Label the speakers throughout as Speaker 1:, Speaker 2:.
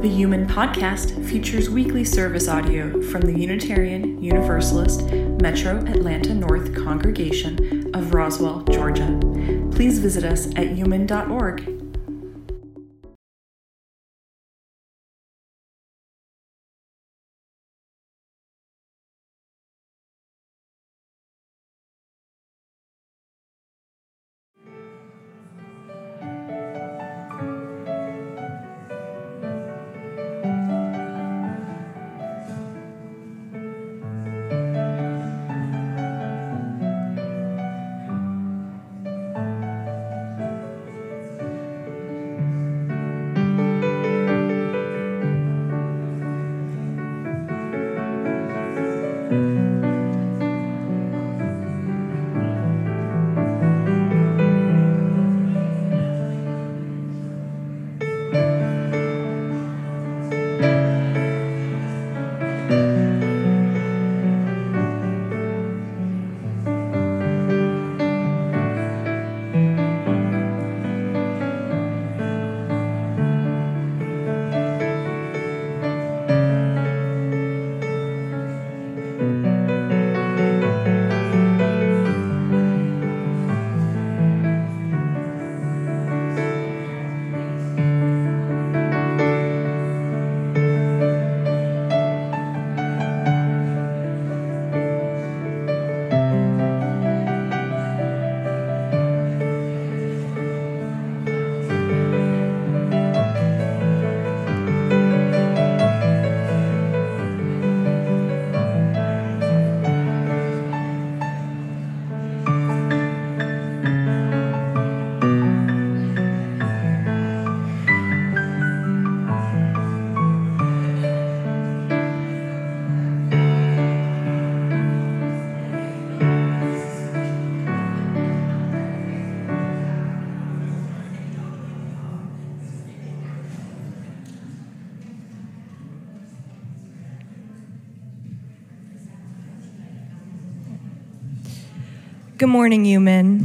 Speaker 1: The Human Podcast features weekly service audio from the Unitarian Universalist Metro Atlanta North Congregation of Roswell, Georgia. Please visit us at human.org.
Speaker 2: Good morning, Human.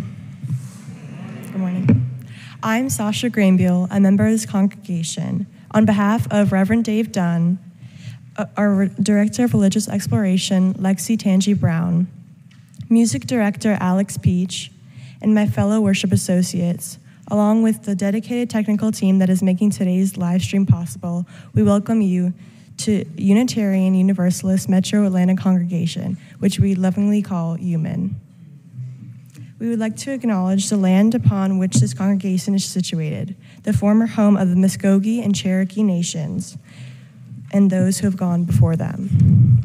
Speaker 2: Good morning. I'm Sasha Grainbiel, a member of this congregation. On behalf of Reverend Dave Dunn, our Director of Religious Exploration, Lexi Tangi Brown, Music Director Alex Peach, and my fellow worship associates, along with the dedicated technical team that is making today's live stream possible, we welcome you to Unitarian Universalist Metro Atlanta Congregation, which we lovingly call Human. We would like to acknowledge the land upon which this congregation is situated, the former home of the Muskogee and Cherokee nations, and those who have gone before them.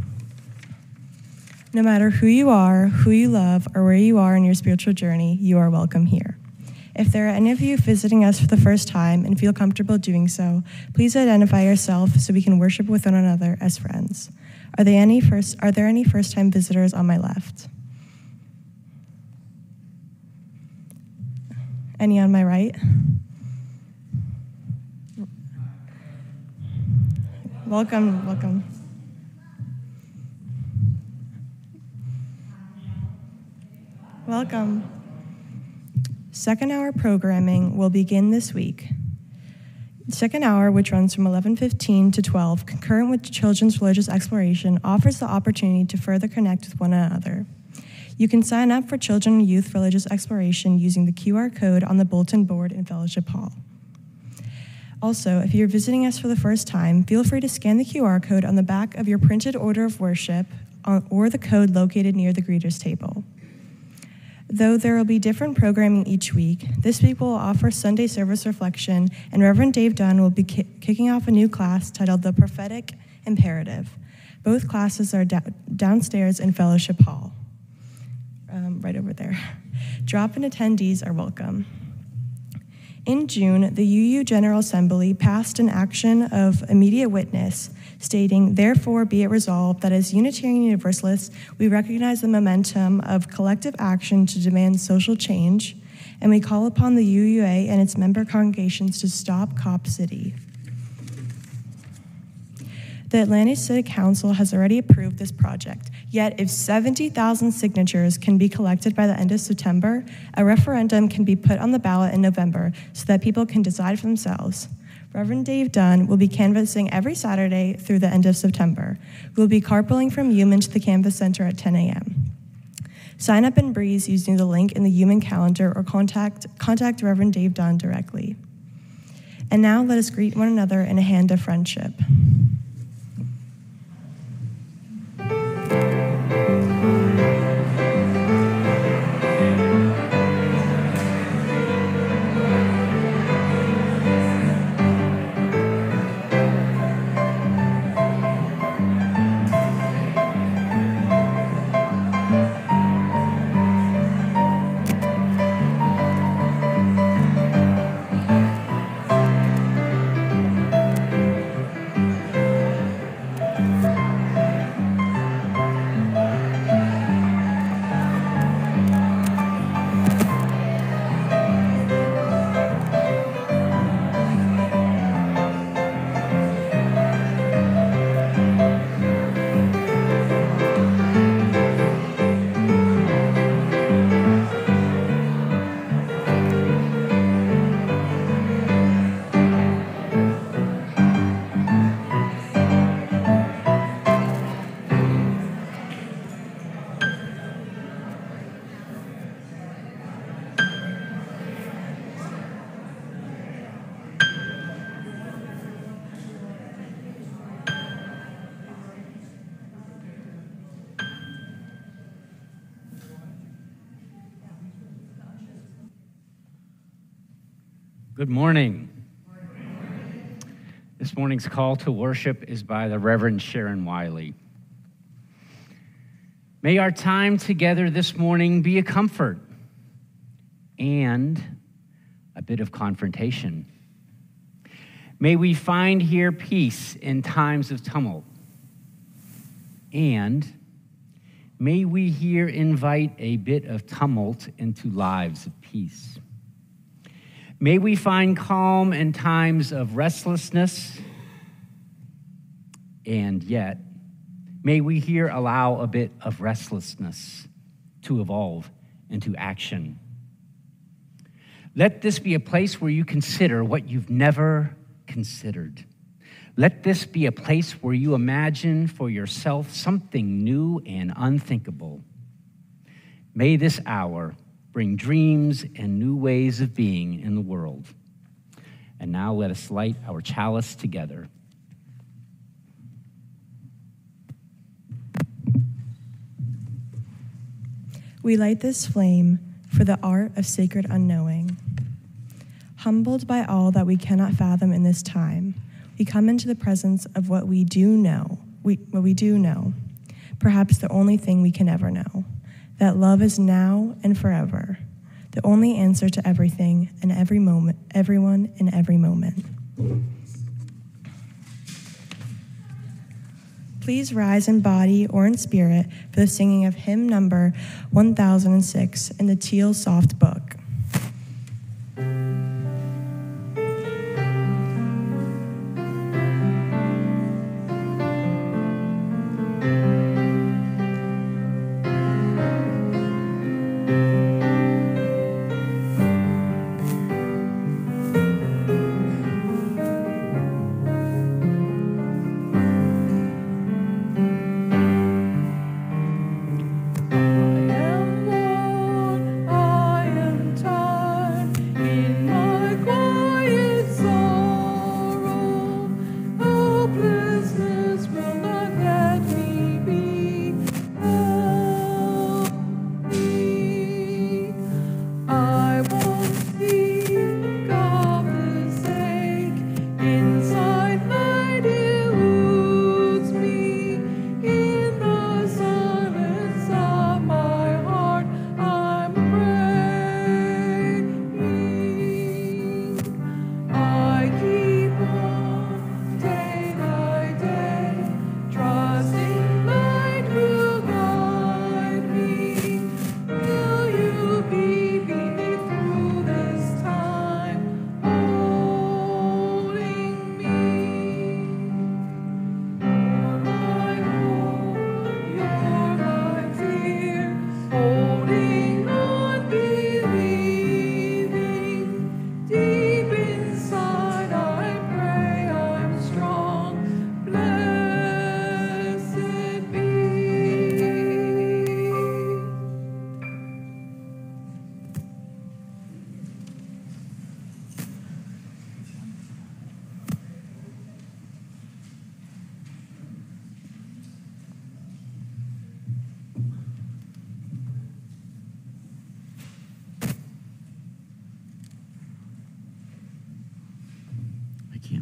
Speaker 2: No matter who you are, who you love, or where you are in your spiritual journey, you are welcome here. If there are any of you visiting us for the first time and feel comfortable doing so, please identify yourself so we can worship with one another as friends. Are there any first-time visitors on my left? Any on my right? Welcome, welcome. Welcome. Second hour programming will begin this week. The second hour, which runs from 11:15 to 12, concurrent with Children's Religious Exploration, offers the opportunity to further connect with one another. You can sign up for Children and Youth Religious Exploration using the QR code on the bulletin board in Fellowship Hall. Also, if you're visiting us for the first time, feel free to scan the QR code on the back of your printed order of worship or the code located near the greeters table. Though there will be different programming each week, this week we'll offer Sunday service reflection, and Reverend Dave Dunn will be kicking off a new class titled The Prophetic Imperative. Both classes are downstairs in Fellowship Hall. Right over there. Drop-in attendees are welcome. In June, the UU General Assembly passed an action of immediate witness, stating, "Therefore be it resolved that as Unitarian Universalists, we recognize the momentum of collective action to demand social change, and we call upon the UUA and its member congregations to stop Cop City." The Atlanta City Council has already approved this project, yet if 70,000 signatures can be collected by the end of September, a referendum can be put on the ballot in November so that people can decide for themselves. Reverend Dave Dunn will be canvassing every Saturday through the end of September. We will be carpooling from Human to the Canvas Center at 10 a.m. Sign up in Breeze using the link in the Human calendar or contact Reverend Dave Dunn directly. And now let us greet one another in a hand of friendship.
Speaker 3: Good morning. This morning's call to worship is by the Reverend Sharon Wiley. May our time together this morning be a comfort and a bit of confrontation. May we find here peace in times of tumult. And may we here invite a bit of tumult into lives of peace. May we find calm in times of restlessness, and yet, may we here allow a bit of restlessness to evolve into action. Let this be a place where you consider what you've never considered. Let this be a place where you imagine for yourself something new and unthinkable. May this hour bring dreams and new ways of being in the world. And now let us light our chalice together.
Speaker 2: We light this flame for the art of sacred unknowing. Humbled by all that we cannot fathom in this time, we come into the presence of what we do know, perhaps the only thing we can ever know. That love is now and forever, the only answer to everything and every moment, everyone in every moment. Please rise in body or in spirit for the singing of hymn number 1006 in the Teal Soft Book.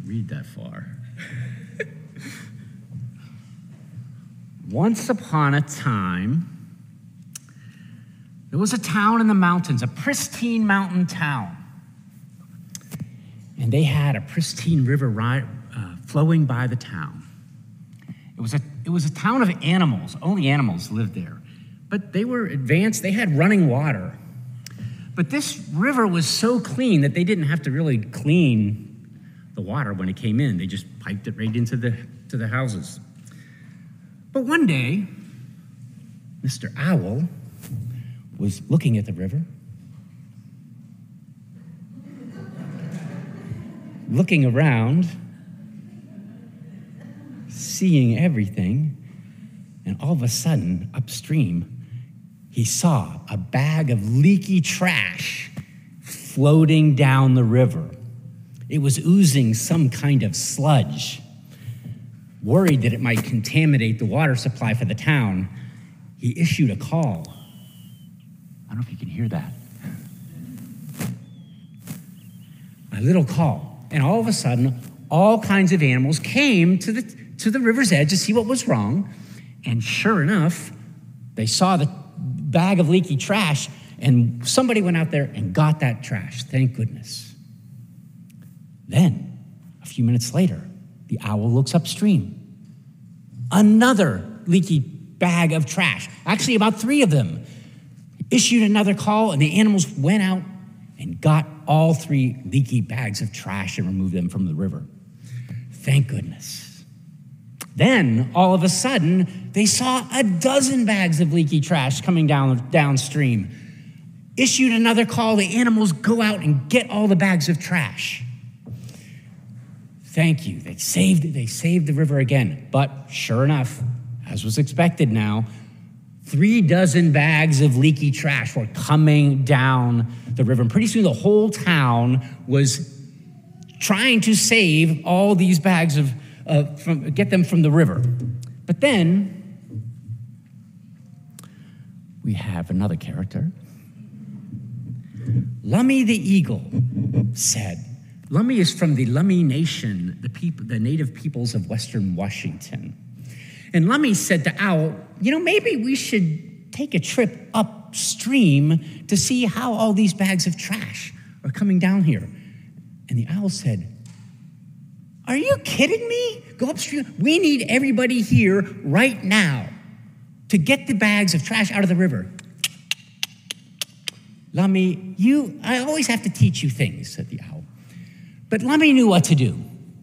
Speaker 3: read that far. Once upon a time, there was a town in the mountains, a pristine mountain town. And they had a pristine river flowing by the town. It was a town of animals. Only animals lived there. But they were advanced. They had running water. But this river was so clean that they didn't have to really clean the water when it came in. They just piped it right into the houses. But one day, Mr. Owl was looking at the river, looking around, seeing everything, and all of a sudden, upstream, he saw a bag of leaky trash floating down the river. It was oozing some kind of sludge. Worried that it might contaminate the water supply for the town, he issued a call. I don't know if you can hear that. A little call. And all of a sudden, all kinds of animals came to the river's edge to see what was wrong. And sure enough, they saw the bag of leaky trash, and somebody went out there and got that trash. Thank goodness. Then, a few minutes later, the owl looks upstream. Another leaky bag of trash, actually about 3 of them. Issued another call, and the animals went out and got all 3 leaky bags of trash and removed them from the river. Thank goodness. Then, all of a sudden, they saw a dozen bags of leaky trash coming downstream. Issued another call, the animals go out and get all the bags of trash. Thank you. They saved the river again. But sure enough, as was expected now, 3 dozen bags of leaky trash were coming down the river. And pretty soon the whole town was trying to save all these bags get them from the river. But then we have another character. Lummi the eagle said, Lummi is from the Lummi Nation, the native peoples of Western Washington. And Lummi said to Owl, maybe we should take a trip upstream to see how all these bags of trash are coming down here. And the Owl said, are you kidding me? Go upstream. We need everybody here right now to get the bags of trash out of the river. Lummi, I always have to teach you things, said the owl. But Lummi knew what to do.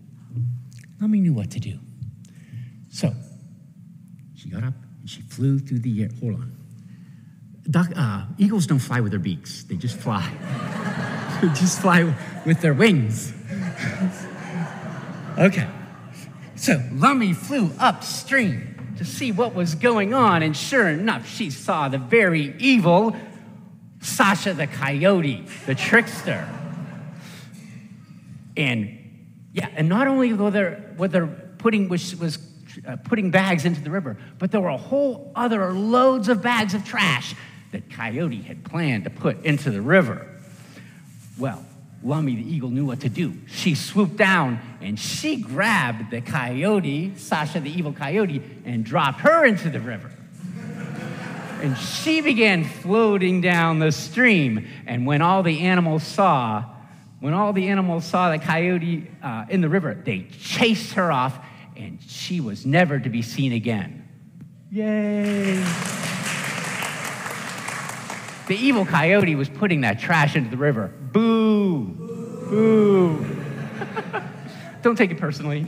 Speaker 3: So she got up and she flew through the air. Hold on. Eagles don't fly with their beaks. They just fly. They just fly with their wings. Okay. So Lummi flew upstream to see what was going on, and sure enough, she saw the very evil Sasha the Coyote, the trickster. And not only were they putting bags into the river, but there were a whole other loads of bags of trash that Coyote had planned to put into the river. Well, Lummi the eagle knew what to do. She swooped down and she grabbed the coyote, Sasha the evil coyote, and dropped her into the river. And she began floating down the stream. And when all the animals saw the coyote in the river, they chased her off, and she was never to be seen again. Yay! The evil coyote was putting that trash into the river. Boo! Boo! Don't take it personally.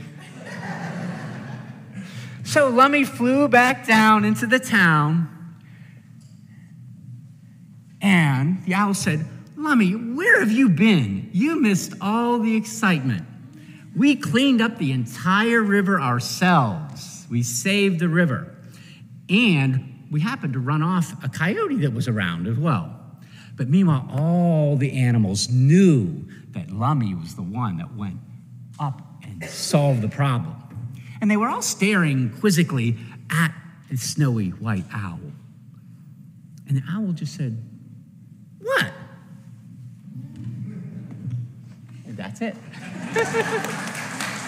Speaker 3: So Lummi flew back down into the town, and the owl said, Lummi, where have you been? You missed all the excitement. We cleaned up the entire river ourselves. We saved the river. And we happened to run off a coyote that was around as well. But meanwhile, all the animals knew that Lummi was the one that went up and solved the problem. And they were all staring quizzically at the snowy white owl. And the owl just said, what? And that's it.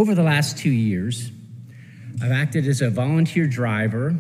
Speaker 3: Over the last 2 years, I've acted as a volunteer driver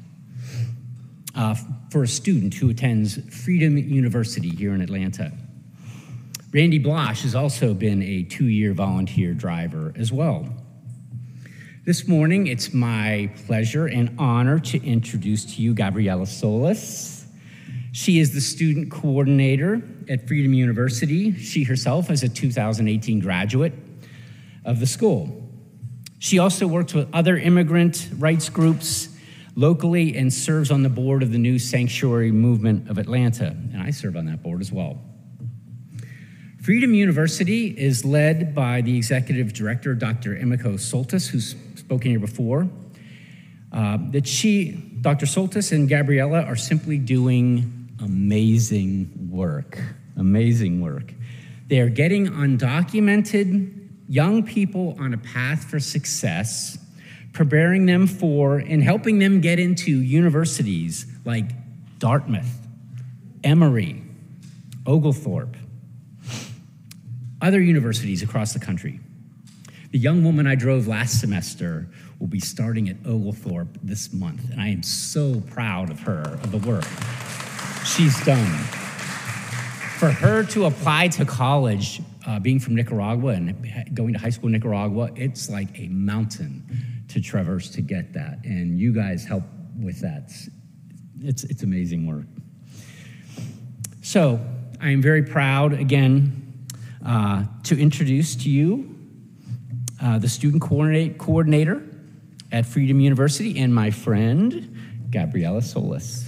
Speaker 3: for a student who attends Freedom University here in Atlanta. Randy Blosh has also been a 2-year volunteer driver as well. This morning, it's my pleasure and honor to introduce to you Gabriela Solis. She is the student coordinator at Freedom University. She herself is a 2018 graduate of the school. She also works with other immigrant rights groups locally and serves on the board of the New Sanctuary Movement of Atlanta, and I serve on that board as well. Freedom University is led by the executive director, Dr. Emiko Soltis, who's spoken here before. Dr. Soltis and Gabriela are simply doing amazing work. They are getting undocumented young people on a path for success, preparing them for and helping them get into universities like Dartmouth, Emory, Oglethorpe, other universities across the country. The young woman I drove last semester will be starting at Oglethorpe this month, and I am so proud of her, of the work she's done. For her to apply to college, being from Nicaragua and going to high school in Nicaragua, it's like a mountain to traverse to get that, and you guys help with that. It's amazing work. So I am very proud, again, to introduce to you the student coordinator at Freedom University and my friend, Gabriela Solis.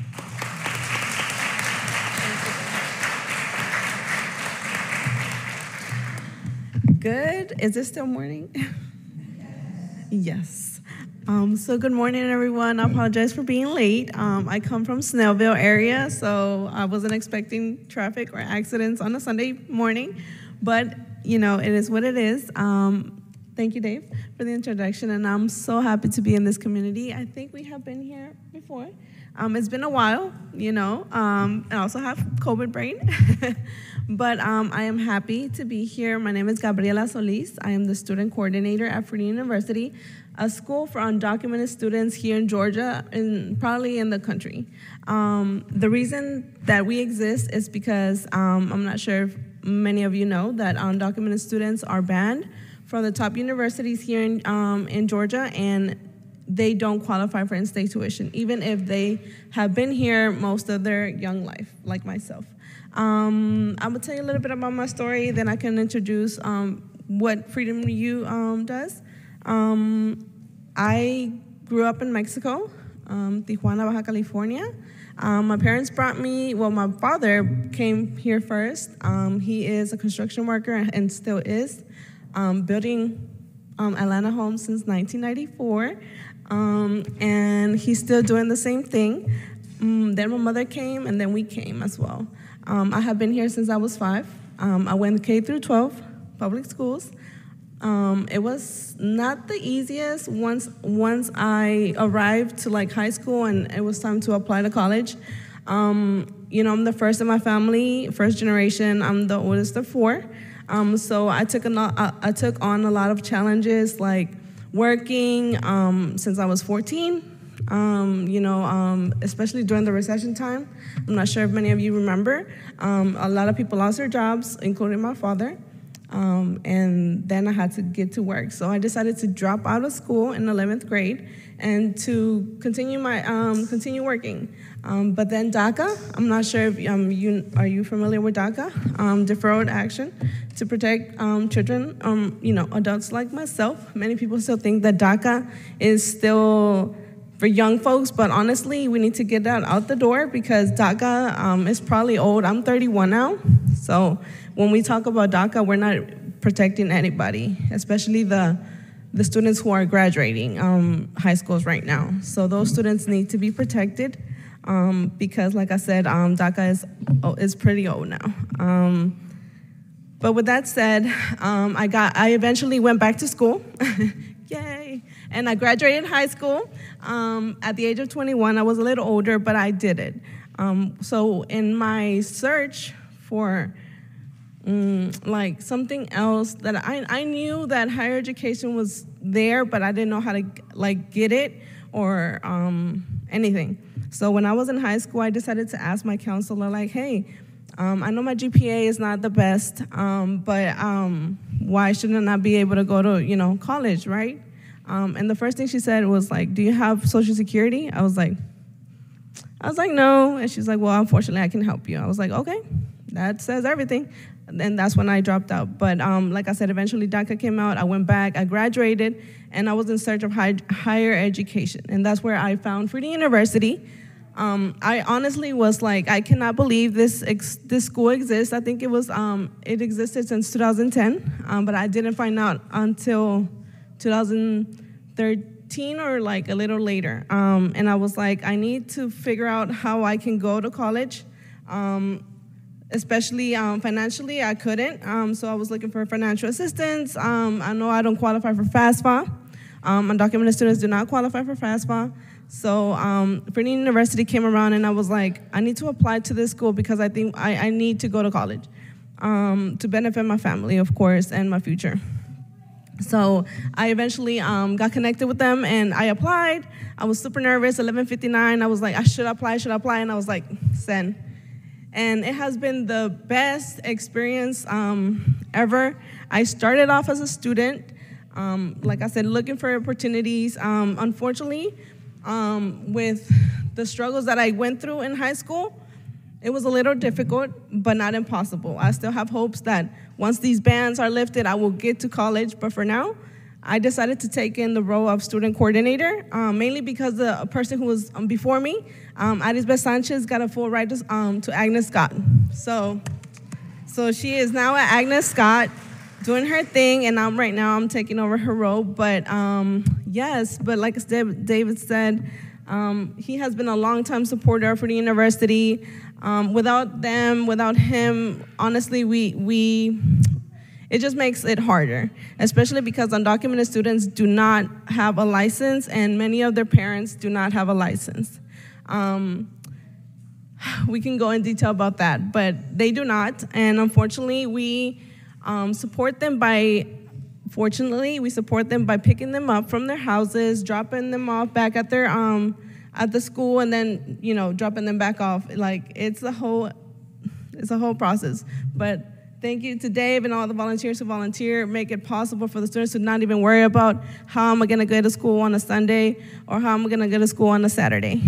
Speaker 4: Good. Is it still morning? Yes. So good morning, everyone. I apologize for being late. I come from Snellville area, so I wasn't expecting traffic or accidents on a Sunday morning, but it is what it is. Thank you, Dave, for the introduction, and I'm so happy to be in this community. I think we have been here before. It's been a while, I also have COVID brain, but I am happy to be here. My name is Gabriela Solis. I am the student coordinator at Freedom University, a school for undocumented students here in Georgia and probably in the country. The reason that we exist is because I'm not sure if many of you know that undocumented students are banned from the top universities here in Georgia, and they don't qualify for in-state tuition, even if they have been here most of their young life, like myself. I'm gonna tell you a little bit about my story, then I can introduce what Freedom U does. I grew up in Mexico, Tijuana, Baja California. My parents brought me, my father came here first. He is a construction worker and still is, building Atlanta homes since 1994. And he's still doing the same thing. Then my mother came, and then we came as well. I have been here since I was 5. I went K through 12, public schools. It was not the easiest once I arrived to high school and it was time to apply to college. I'm the first in my family, first generation. I'm the oldest of 4. So I took on a lot of challenges, like working since I was 14, especially during the recession time. I'm not sure if many of you remember. A lot of people lost their jobs, including my father, and then I had to get to work. So I decided to drop out of school in 11th grade and to continue working. But then DACA, I'm not sure if are you familiar with DACA? Deferred action to protect children, adults like myself. Many people still think that DACA is still for young folks, but honestly, we need to get that out the door because DACA is probably old. I'm 31 now, so when we talk about DACA, we're not protecting anybody, especially the students who are graduating high schools right now. So those students need to be protected because, like I said, DACA is pretty old now. But with that said, I eventually went back to school. Yay! And I graduated high school at the age of 21. I was a little older, but I did it. So in my search for like something else that I knew that higher education was there, but I didn't know how to like get it or anything. So when I was in high school, I decided to ask my counselor, like, hey, I know my GPA is not the best, but why shouldn't I not be able to go to, college, right? And the first thing she said was like, do you have Social Security? I was like, no. And she's like, well, unfortunately, I can help you. I was like, okay, that says everything. And that's when I dropped out. But like I said, eventually DACA came out. I went back. I graduated, and I was in search of higher education. And that's where I found Freedom University. I honestly was like, I cannot believe this school exists. I think it existed since 2010, but I didn't find out until 2013 or like a little later. And I was like, I need to figure out how I can go to college. Especially financially, I couldn't. So I was looking for financial assistance. I know I don't qualify for FAFSA. Undocumented students do not qualify for FAFSA. So Freedom University came around, and I was like, I need to apply to this school because I think I need to go to college to benefit my family, of course, and my future. So I eventually got connected with them, and I applied. I was super nervous, 11:59. I was like, I should apply, and I was like, send. And it has been the best experience ever. I started off as a student, like I said, looking for opportunities. Unfortunately, with the struggles that I went through in high school, it was a little difficult, but not impossible. I still have hopes that once these bans are lifted, I will get to college. But for now, I decided to take in the role of student coordinator, mainly because the person who was before me, Arisbeth Sanchez, got a full ride to Agnes Scott. So she is now at Agnes Scott doing her thing, and right now I'm taking over her role. But yes, but like David said, he has been a long-time supporter for the university. Without him, honestly, it just makes it harder, especially because undocumented students do not have a license, and many of their parents do not have a license. We can go in detail about that, but they do not, and unfortunately, we support them by picking them up from their houses, dropping them off back at their at the school, and then dropping them back off. Like it's a whole process, but. Thank you to Dave and all the volunteers who volunteer, make it possible for the students to not even worry about how am I going to go to school on a Sunday or how am I going to go to school on a Saturday.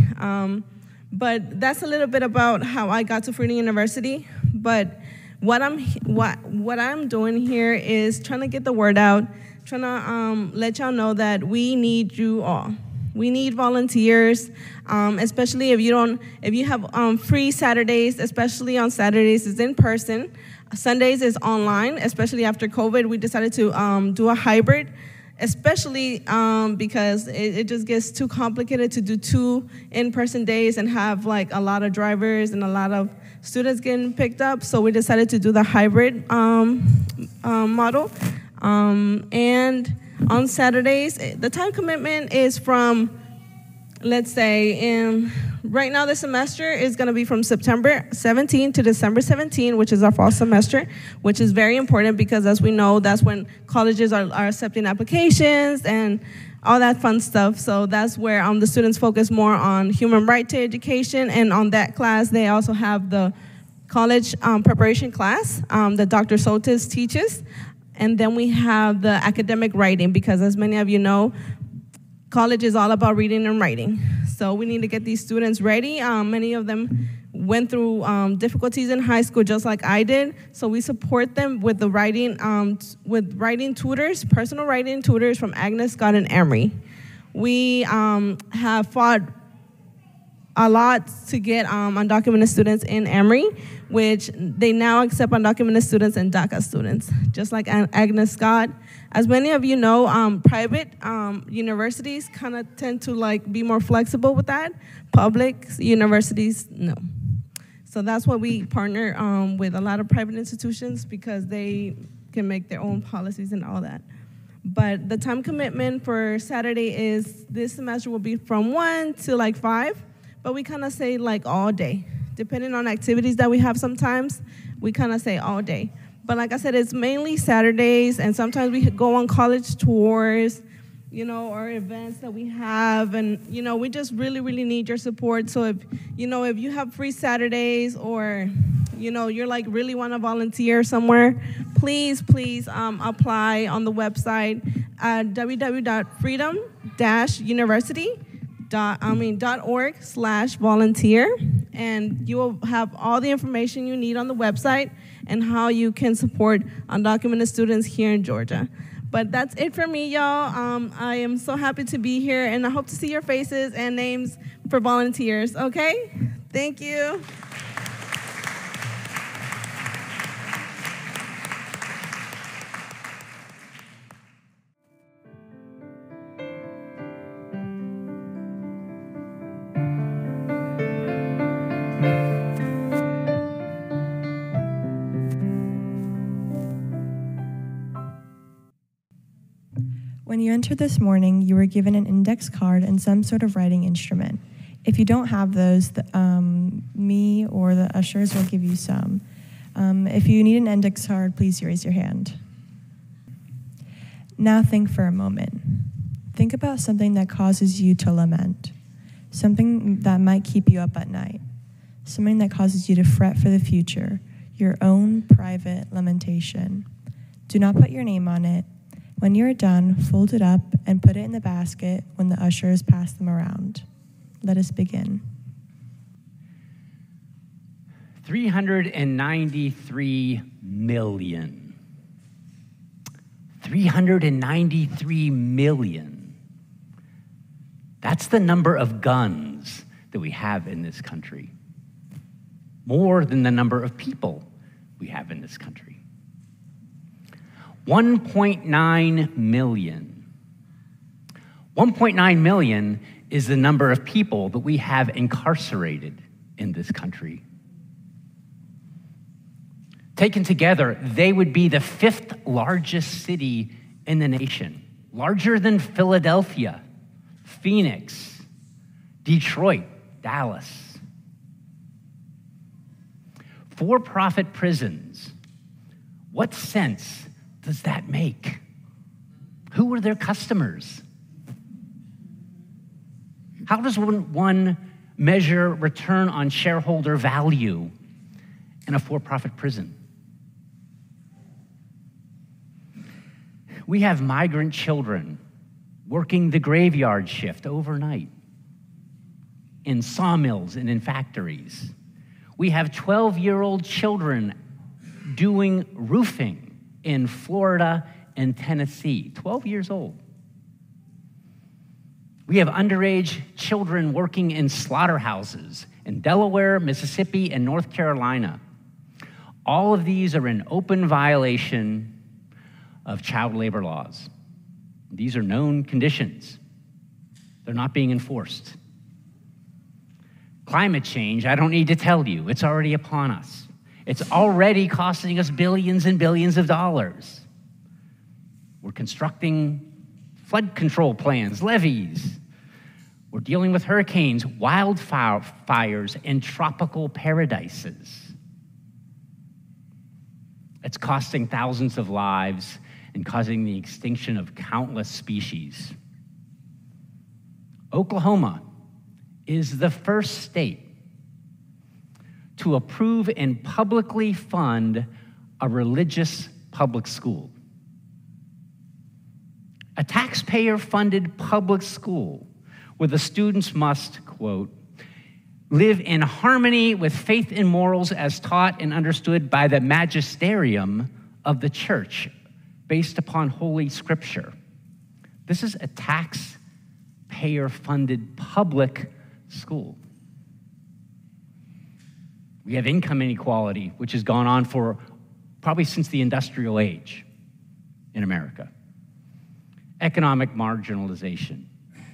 Speaker 4: But that's a little bit about how I got to Freedom University. But what I'm doing here is trying to get the word out, trying to let y'all know that we need you all. We need volunteers, especially if you have free Saturdays, especially on Saturdays, it's in person. Sundays is online, especially after COVID. We decided to do a hybrid, especially because it just gets too complicated to do 2 in-person days and have like a lot of drivers and a lot of students getting picked up. So we decided to do the hybrid model. And on Saturdays, the time commitment is from, let's say, right now the semester is going to be from September 17 to December 17, which is our fall semester, which is very important because, as we know, that's when colleges are accepting applications and all that fun stuff. So that's where the students focus more on human right to education, and on that class, they also have the college preparation class that Dr. Sotis teaches. And then we have the academic writing because, as many of you know, college is all about reading and writing. So we need to get these students ready. Many of them went through difficulties in high school just like I did. So we support them with the writing, with writing tutors, personal writing tutors from Agnes Scott and Emory. We have fought a lot to get undocumented students in Emory, which they now accept undocumented students and DACA students, just like Agnes Scott. As many of you know, private universities kind of tend to be more flexible with that. Public universities, no. So that's why we partner with a lot of private institutions, because they can make their own policies and all that. But the time commitment for Saturday is, this semester will be from 1 to 5, but we kind of say all day. Depending on activities that we have sometimes, we kind of say all day. But like I said, it's mainly Saturdays, and sometimes we go on college tours, or events that we have, and, we just really, really need your support. So if you have free Saturdays, or, you're like really want to volunteer somewhere, please apply on the website at www.freedom-university.org/volunteer, and you will have all the information you need on the website and how you can support undocumented students here in Georgia. But that's it for me, y'all. I am so happy to be here, and I hope to see your faces and names for volunteers, okay? Thank you.
Speaker 2: When you entered this morning, you were given an index card and some sort of writing instrument. If you don't have those, me or the ushers will give you some. If you need an index card, please raise your hand. Now think for a moment. Think about something that causes you to lament, something that might keep you up at night, something that causes you to fret for the future, your own private lamentation. Do not put your name on it. When you're done, fold it up and put it in the basket when the ushers pass them around. Let us begin.
Speaker 3: 393 million. 393 million. That's the number of guns that we have in this country. More than the number of people we have in this country. 1.9 million. 1.9 million is the number of people that we have incarcerated in this country. Taken together, they would be the 5th largest city in the nation, larger than Philadelphia, Phoenix, Detroit, Dallas. For-profit prisons. What sense does that make? Who are their customers? How does one measure return on shareholder value in a for-profit prison? We have migrant children working the graveyard shift overnight in sawmills and in factories. We have 12-year-old children doing roofing in Florida and Tennessee, 12 years old. We have underage children working in slaughterhouses in Delaware, Mississippi, and North Carolina. All of these are in open violation of child labor laws. These are known conditions. They're not being enforced. Climate change, I don't need to tell you, it's already upon us. It's already costing us billions and billions of dollars. We're constructing flood control plans, levees. We're dealing with hurricanes, wildfires, and tropical paradises. It's costing thousands of lives and causing the extinction of countless species. Oklahoma is the first state to approve and publicly fund a religious public school. A taxpayer-funded public school where the students must, quote, live in harmony with faith and morals as taught and understood by the magisterium of the church based upon Holy Scripture. This is a taxpayer-funded public school. We have income inequality, which has gone on for probably since the industrial age in America. Economic marginalization.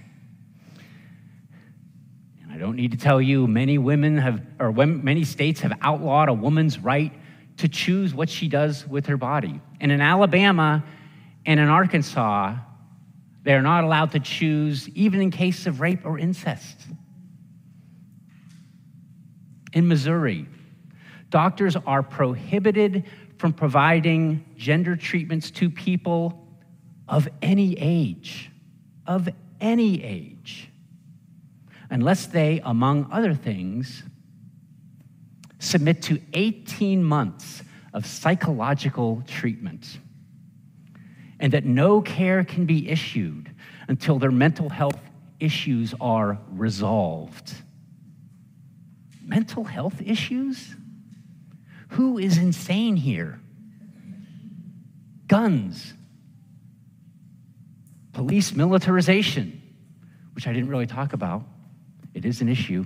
Speaker 3: And I don't need to tell you, many states have outlawed a woman's right to choose what she does with her body. And in Alabama and in Arkansas, they are not allowed to choose, even in case of rape or incest. In Missouri, doctors are prohibited from providing gender treatments to people of any age, unless they, among other things, submit to 18 months of psychological treatment, and that no care can be issued until their mental health issues are resolved. Mental health issues? Who is insane here? Guns, police militarization, which I didn't really talk about. It is an issue.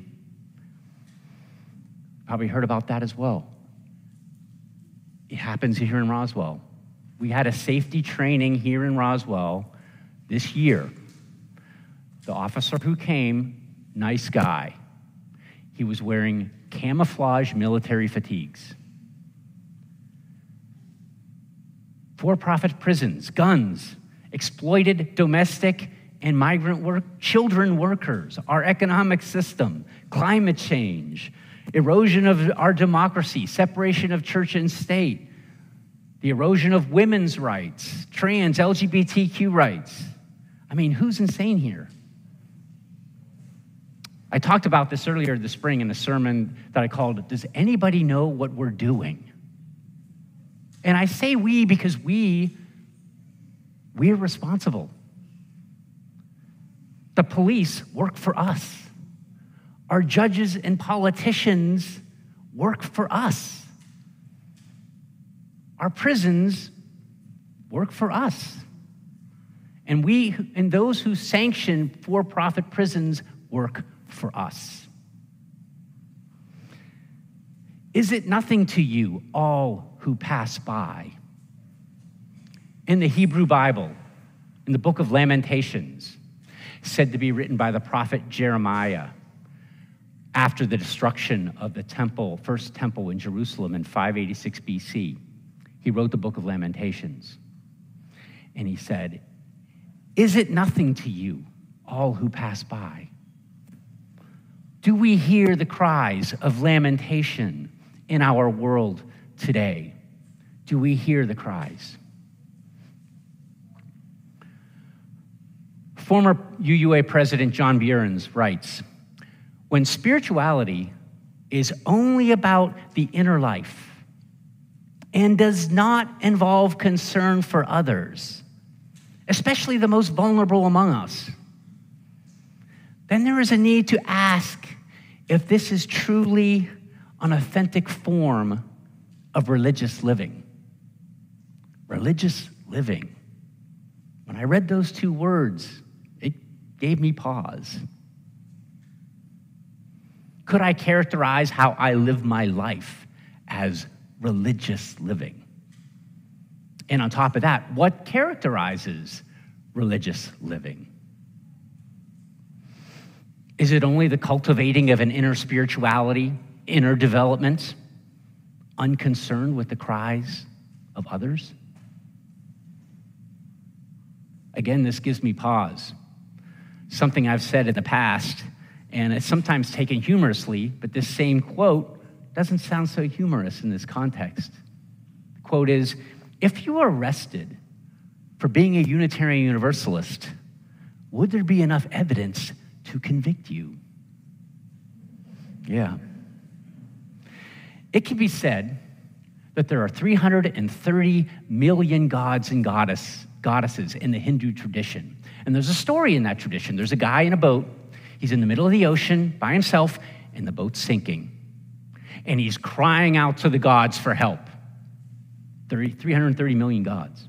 Speaker 3: Probably heard about that as well. It happens here in Roswell. We had a safety training here in Roswell this year. The officer who came, nice guy. He was wearing camouflage military fatigues. For-profit prisons, guns, exploited domestic and migrant children workers, our economic system, climate change, erosion of our democracy, separation of church and state, the erosion of women's rights, trans, LGBTQ rights. I mean, who's insane here? I talked about this earlier this spring in a sermon that I called, Does Anybody Know What We're Doing? And I say we because we're responsible. The police work for us. Our judges and politicians work for us. Our prisons work for us. And those who sanction for-profit prisons work for us. Is it nothing to you, all who pass by? In the Hebrew Bible, in the book of Lamentations, said to be written by the prophet Jeremiah after the destruction of the temple, first temple in Jerusalem in 586 BC. He wrote the book of Lamentations. And he said, is it nothing to you, all who pass by? Do we hear the cries of lamentation in our world today? Do we hear the cries? Former UUA President John Behrens writes, when spirituality is only about the inner life and does not involve concern for others, especially the most vulnerable among us, then there is a need to ask if this is truly an authentic form of religious living. Religious living. When I read those two words, it gave me pause. Could I characterize how I live my life as religious living? And on top of that, what characterizes religious living? Is it only the cultivating of an inner spirituality, inner development, unconcerned with the cries of others? Again, this gives me pause. Something I've said in the past, and it's sometimes taken humorously, but this same quote doesn't sound so humorous in this context. The quote is, if you are arrested for being a Unitarian Universalist, would there be enough evidence to convict you? Yeah. It can be said that there are 330 million gods and goddesses in the Hindu tradition. And there's a story in that tradition. There's a guy in a boat. He's in the middle of the ocean by himself, and the boat's sinking. And he's crying out to the gods for help. 330 million gods.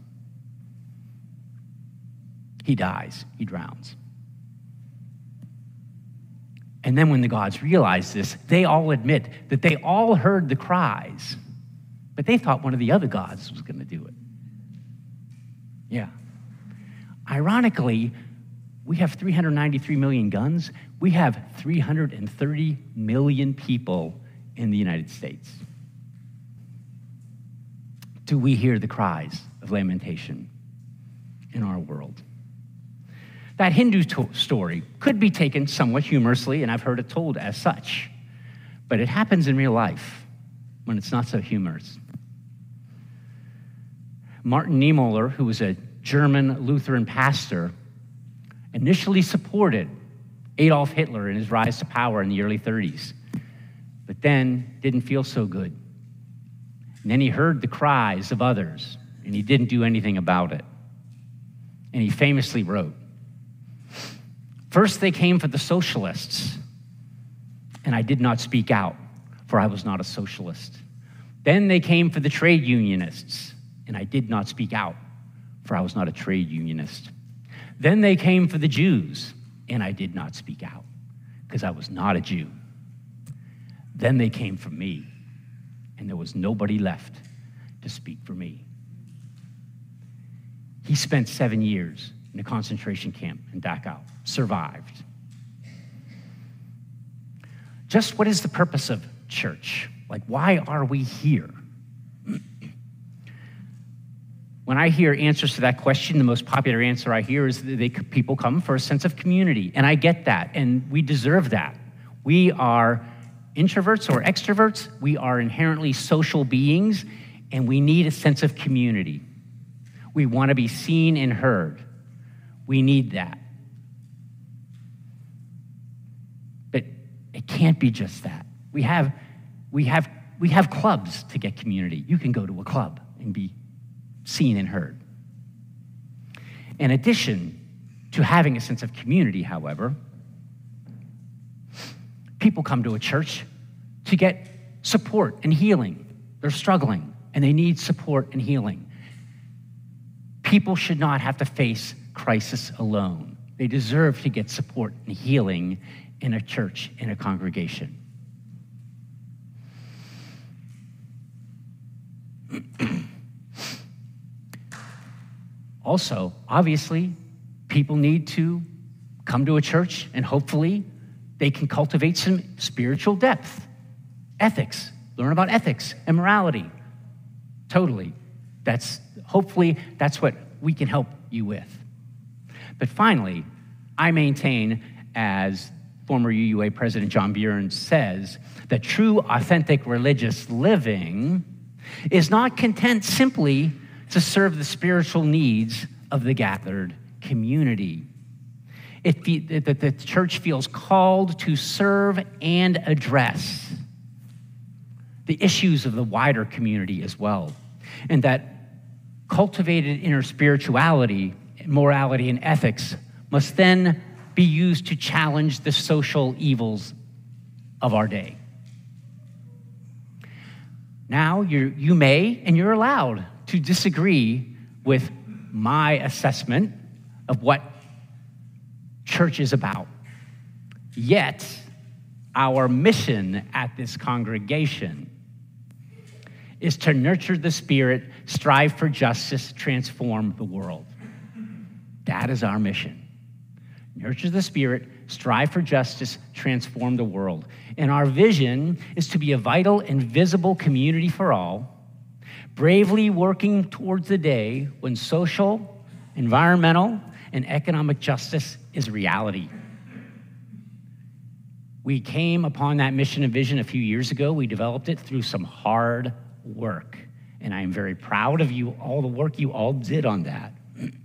Speaker 3: He dies. He drowns. And then when the gods realize this, they all admit that they all heard the cries, but they thought one of the other gods was going to do it. Yeah. Ironically, we have 393 million guns. We have 330 million people in the United States. Do we hear the cries of lamentation in our world? That Hindu story could be taken somewhat humorously, and I've heard it told as such, but it happens in real life when it's not so humorous. Martin Niemöller, who was a German Lutheran pastor, initially supported Adolf Hitler in his rise to power in the early 30s, but then didn't feel so good. And then he heard the cries of others, and he didn't do anything about it. And he famously wrote, "First they came for the socialists, and I did not speak out, for I was not a socialist. Then they came for the trade unionists, and I did not speak out, for I was not a trade unionist. Then they came for the Jews, and I did not speak out, because I was not a Jew. Then they came for me, and there was nobody left to speak for me." He spent 7 years in a concentration camp in Dachau, survived. Just what is the purpose of church? Like, why are we here? When I hear answers to that question, the most popular answer I hear is that people come for a sense of community. And I get that, and we deserve that. We are introverts or extroverts. We are inherently social beings, and we need a sense of community. We want to be seen and heard. We need that. But it can't be just that. We have clubs to get community. You can go to a club and be seen and heard. In addition to having a sense of community, however, people come to a church to get support and healing. They're struggling, and they need support and healing. People should not have to face crisis alone. They deserve to get support and healing in a church, in a congregation. Also, obviously, people need to come to a church, and hopefully they can cultivate some spiritual depth, ethics, learn about ethics and morality. Totally. Hopefully that's what we can help you with. But finally, I maintain, as former UUA President John Buren says, that true, authentic religious living is not content simply to serve the spiritual needs of the gathered community. The church feels called to serve and address the issues of the wider community as well, and that cultivated inner spirituality, morality, and ethics must then be used to challenge the social evils of our day. Now, you may and you're allowed to disagree with my assessment of what church is about. Yet, our mission at this congregation is to nurture the spirit, strive for justice, transform the world. That is our mission. Nurture the spirit, strive for justice, transform the world. And our vision is to be a vital and visible community for all, bravely working towards the day when social, environmental, and economic justice is reality. We came upon that mission and vision a few years ago. We developed it through some hard work, and I am very proud of you, all the work you all did on that.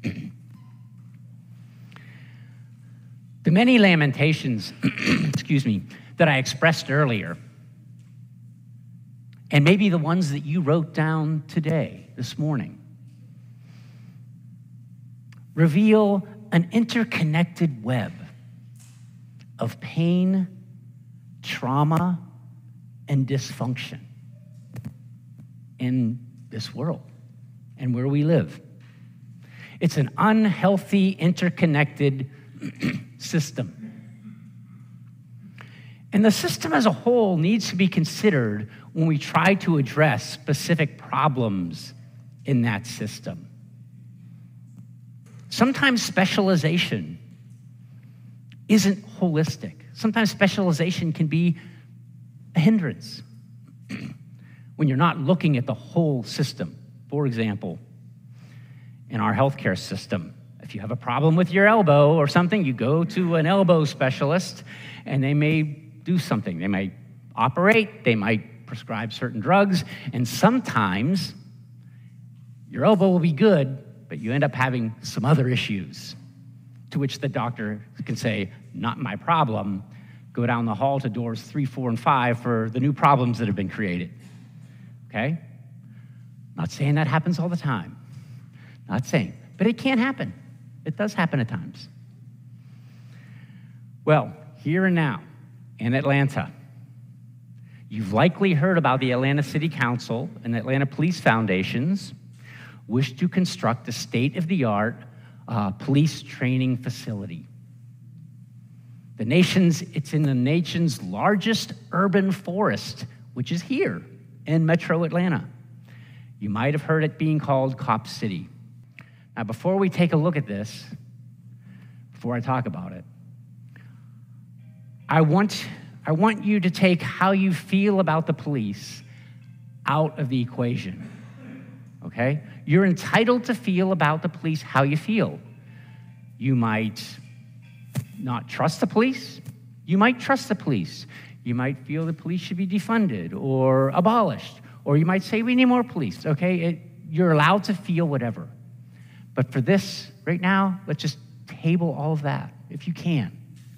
Speaker 3: The many lamentations, that I expressed earlier, and maybe the ones that you wrote down today, this morning, reveal an interconnected web of pain, trauma, and dysfunction in this world and where we live. It's an unhealthy, interconnected system. And the system as a whole needs to be considered when we try to address specific problems in that system. Sometimes specialization isn't holistic. Sometimes specialization can be a hindrance when you're not looking at the whole system. For example, in our healthcare system, if you have a problem with your elbow or something, you go to an elbow specialist, and they may do something. They might operate, they might prescribe certain drugs, and sometimes Your elbow will be good, but you end up having some other issues, to which the doctor can say, not my problem. Go down the hall to doors 3, 4, and 5 for the new problems that have been created. Okay? Not saying that happens all the time. Not saying, but it can happen. It does happen at times. Well, here and now in Atlanta, you've likely heard about the Atlanta City Council and Atlanta Police Foundations wish to construct a state-of-the-art police training facility. It's in the nation's largest urban forest, which is here in Metro Atlanta. You might have heard it being called Cop City. Now, before we take a look at this, before I talk about it, I want you to take how you feel about the police out of the equation, okay? You're entitled to feel about the police how you feel. You might not trust the police. You might trust the police. You might feel the police should be defunded or abolished, or you might say we need more police, okay? You're allowed to feel whatever. But for this, right now, let's just table all of that, if you can.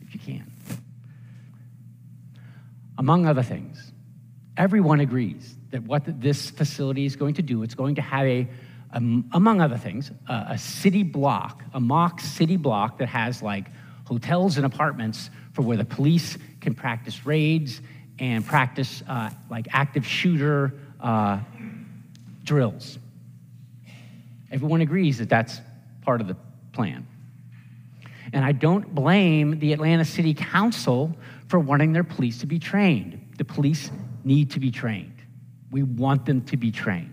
Speaker 3: Among other things, everyone agrees that what this facility is going to do, it's going to have among other things, a city block, a mock city block that has like hotels and apartments for where the police can practice raids and practice like active shooter drills. Everyone agrees that that's part of the plan. And I don't blame the Atlanta City Council for wanting their police to be trained. The police need to be trained. We want them to be trained.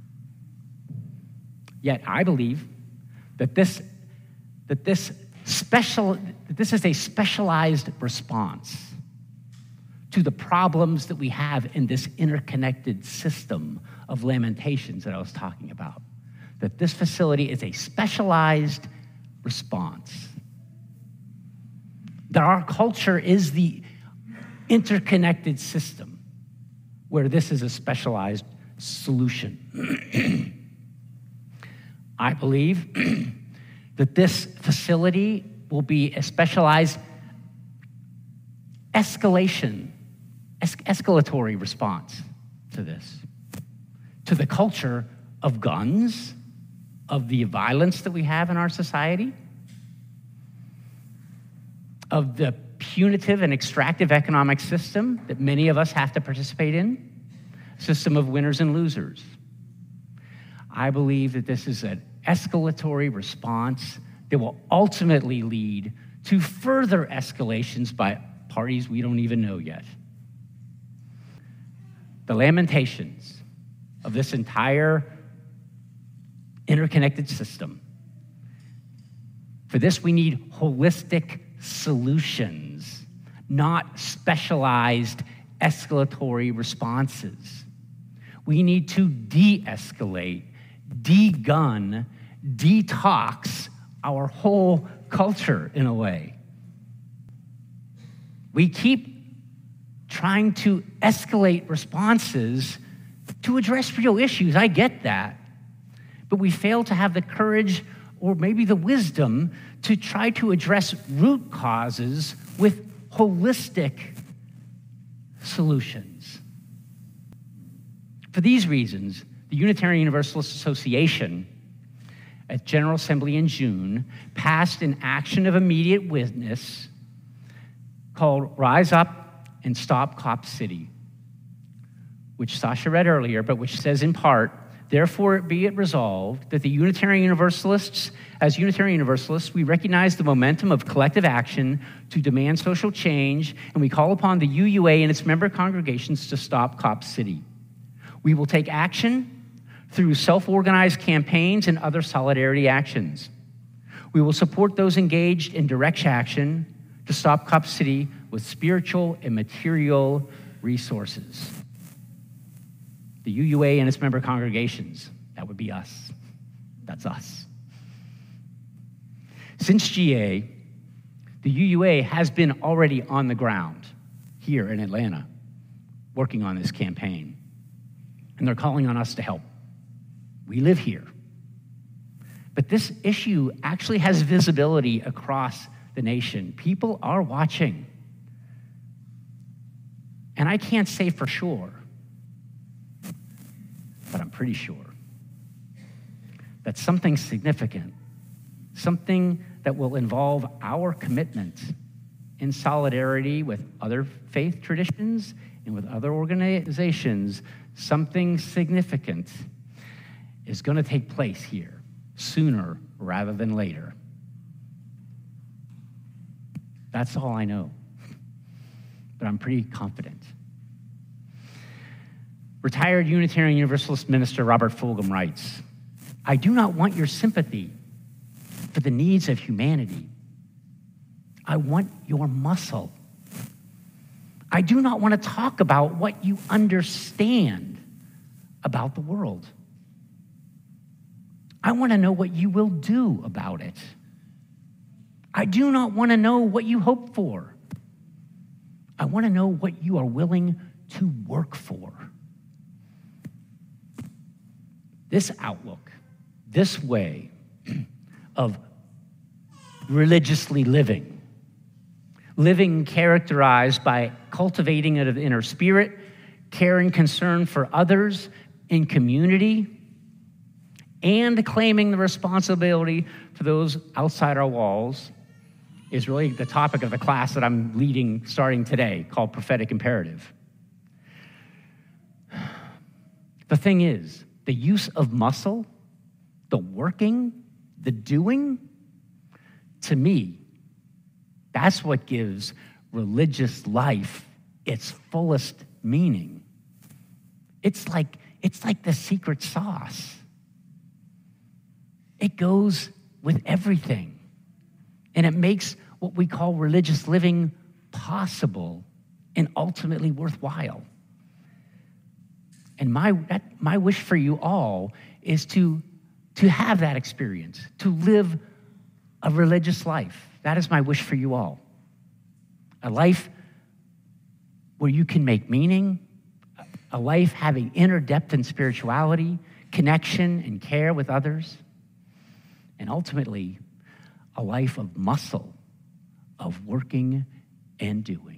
Speaker 3: Yet I believe that this is a specialized response to the problems that we have in this interconnected system of lamentations that I was talking about. That this facility is a specialized response. That our culture is the interconnected system where this is a specialized solution. I believe that this facility will be a specialized escalatory response to this, to the culture of guns, of the violence that we have in our society, of the punitive and extractive economic system that many of us have to participate in, system of winners and losers. I believe that this is an escalatory response that will ultimately lead to further escalations by parties we don't even know yet. The lamentations of this entire interconnected system. For this, we need holistic solutions, not specialized escalatory responses. We need to de-escalate, de-gun, detox our whole culture in a way. We keep trying to escalate responses to address real issues. I get that. But we fail to have the courage or maybe the wisdom to try to address root causes with holistic solutions. For these reasons, the Unitarian Universalist Association at General Assembly in June passed an action of immediate witness called Rise Up and Stop Cop City, which Sasha read earlier, but which says in part, therefore be it resolved that the Unitarian Universalists, as Unitarian Universalists, we recognize the momentum of collective action to demand social change, and we call upon the UUA and its member congregations to stop Cop City. We will take action through self-organized campaigns and other solidarity actions. We will support those engaged in direct action to stop Cop City with spiritual and material resources. The UUA and its member congregations, that would be us. That's us. Since GA, the UUA has been already on the ground here in Atlanta working on this campaign. And they're calling on us to help. We live here. But this issue actually has visibility across the nation. People are watching. And I can't say for sure, but I'm pretty sure that something significant, something that will involve our commitment in solidarity with other faith traditions and with other organizations, something significant is going to take place here sooner rather than later. That's all I know, but I'm pretty confident. Retired Unitarian Universalist minister Robert Fulghum writes, "I do not want your sympathy for the needs of humanity. I want your muscle. I do not want to talk about what you understand about the world. I want to know what you will do about it. I do not want to know what you hope for. I want to know what you are willing to work for." This outlook, this way of religiously living characterized by cultivating an inner spirit, care and concern for others in community, and claiming the responsibility for those outside our walls, is really the topic of the class that I'm leading starting today, called Prophetic Imperative. The thing is, the use of muscle, the working, the doing, to me, that's what gives religious life its fullest meaning. It's like the secret sauce. It goes with everything. And it makes what we call religious living possible and ultimately worthwhile. And my wish for you all is to have that experience, to live a religious life. That is my wish for you all. A life where you can make meaning, a life having inner depth and spirituality, connection and care with others, and ultimately, a life of muscle, of working and doing.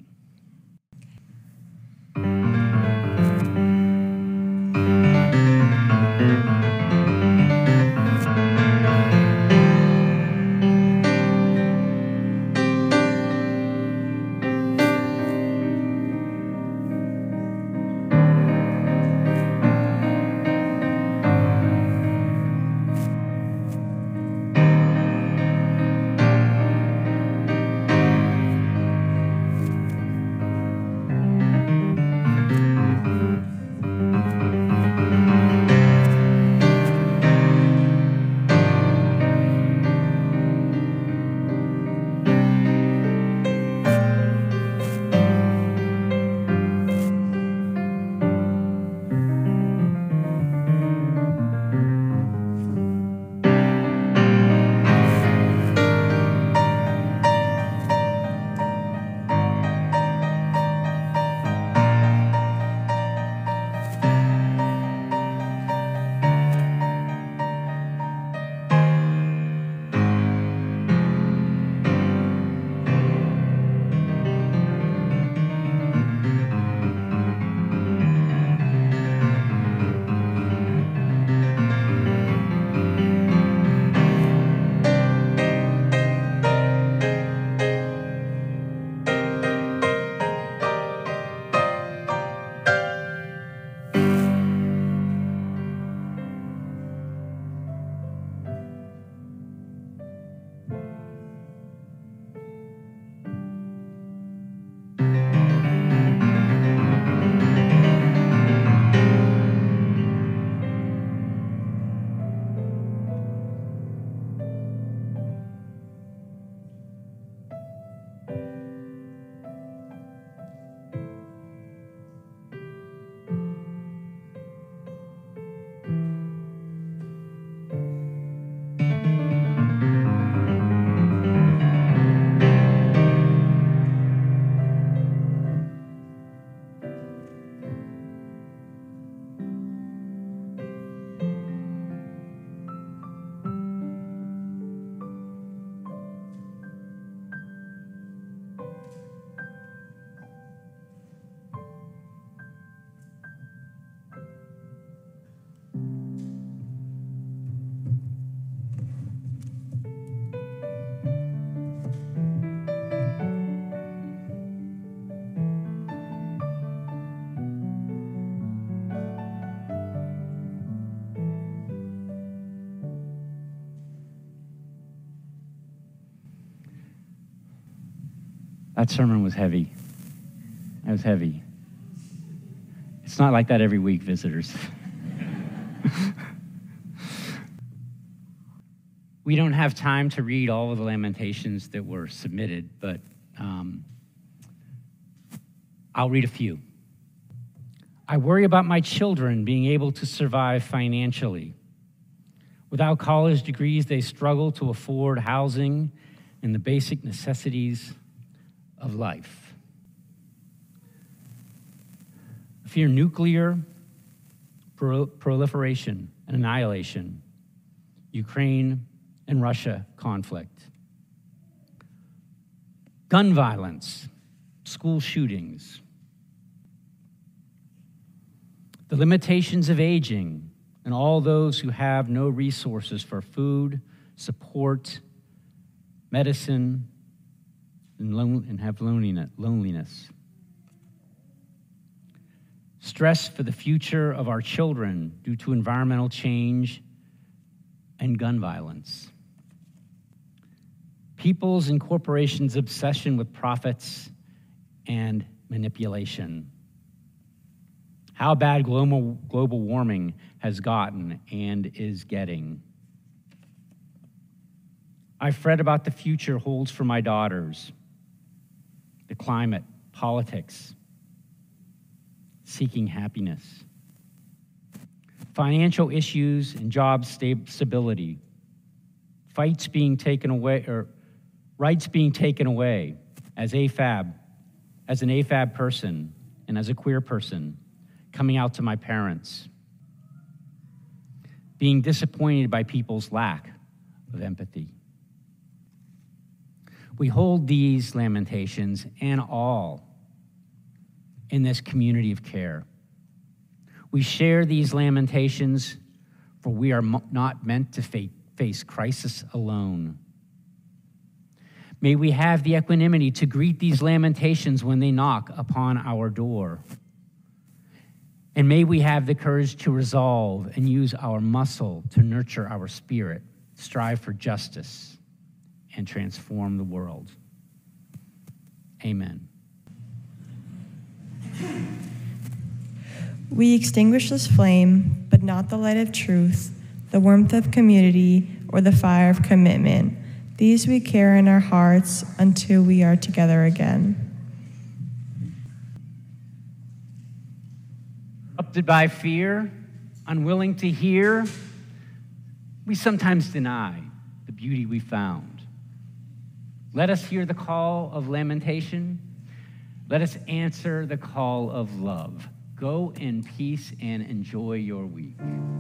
Speaker 3: That sermon was heavy. It was heavy. It's not like that every week, visitors. We don't have time to read all of the lamentations that were submitted, but I'll read a few. I worry about my children being able to survive financially. Without college degrees, they struggle to afford housing and the basic necessities of life. I fear nuclear proliferation and annihilation, Ukraine and Russia conflict, gun violence, school shootings, the limitations of aging, and all those who have no resources for food, support, medicine, and have loneliness. Stress for the future of our children due to environmental change and gun violence. People's and corporations' obsession with profits and manipulation. How bad global warming has gotten and is getting. I fret about the future holds for my daughters, the climate, politics, seeking happiness, financial issues and job stability, rights being taken away as an AFAB person and as a queer person, coming out to my parents, being disappointed by people's lack of empathy. We hold these lamentations and all in this community of care. We share these lamentations, for we are not meant to face crisis alone. May we have the equanimity to greet these lamentations when they knock upon our door. And may we have the courage to resolve and use our muscle to nurture our spirit, strive for justice, and transform the world. Amen.
Speaker 2: We extinguish this flame, but not the light of truth, the warmth of community, or the fire of commitment. These we carry in our hearts until we are together again.
Speaker 3: Corrupted by fear, unwilling to hear, we sometimes deny the beauty we found. Let us hear the call of lamentation. Let us answer the call of love. Go in peace and enjoy your week.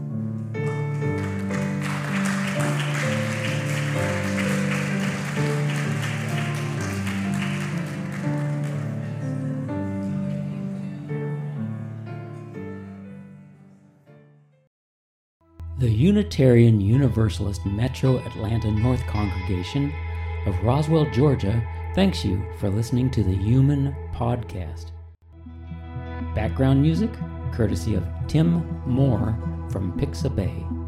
Speaker 5: The Unitarian Universalist Metro Atlanta North Congregation of Roswell, Georgia, thanks you for listening to the Human Podcast. Background music, courtesy of Tim Moore from Pixabay.